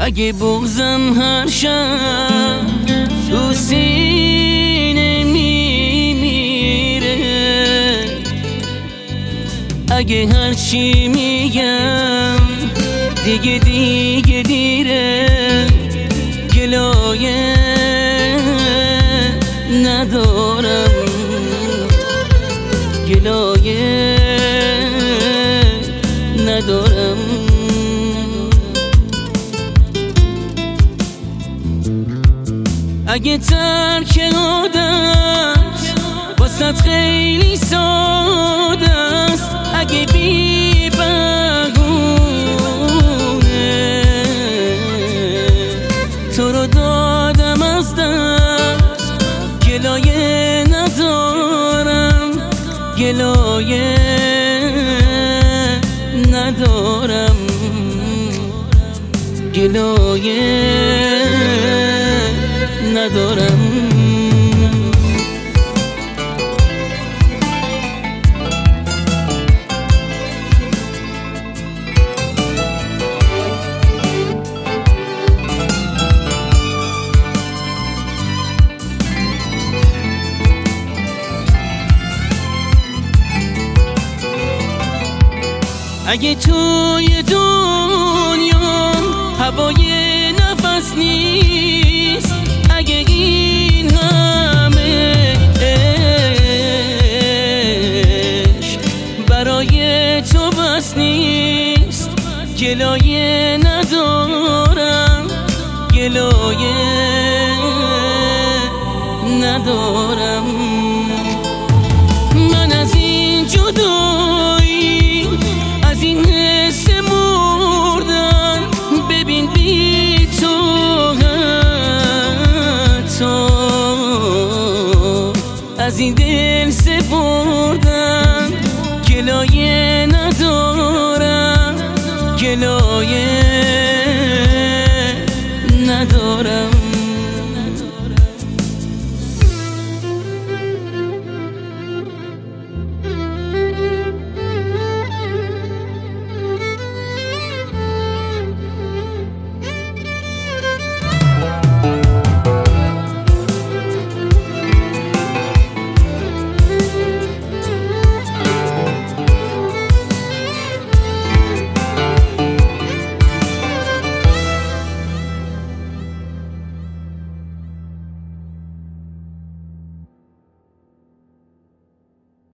اگه بغضم هر شب تو سینه میمیره، اگه هرچی میگم دیگه دیره، گلایه ندارم، گلایه ندارم. اگه ترک عادت واسط خیلی ساده است، اگه بی بهونه تو رو دادم از دست، گلایه ندارم، گلایه ندارم، گلایه ندارم. اگه توی دنیا هوای نفس نیست، اگه این همه عشق برای تو بس نیست، گلایه ندارم، گلایه ندارم. من از این جدایی، از این حس مردن، ببین بی تو حتی از این دل سپردن، گلایه ندارم، گلایه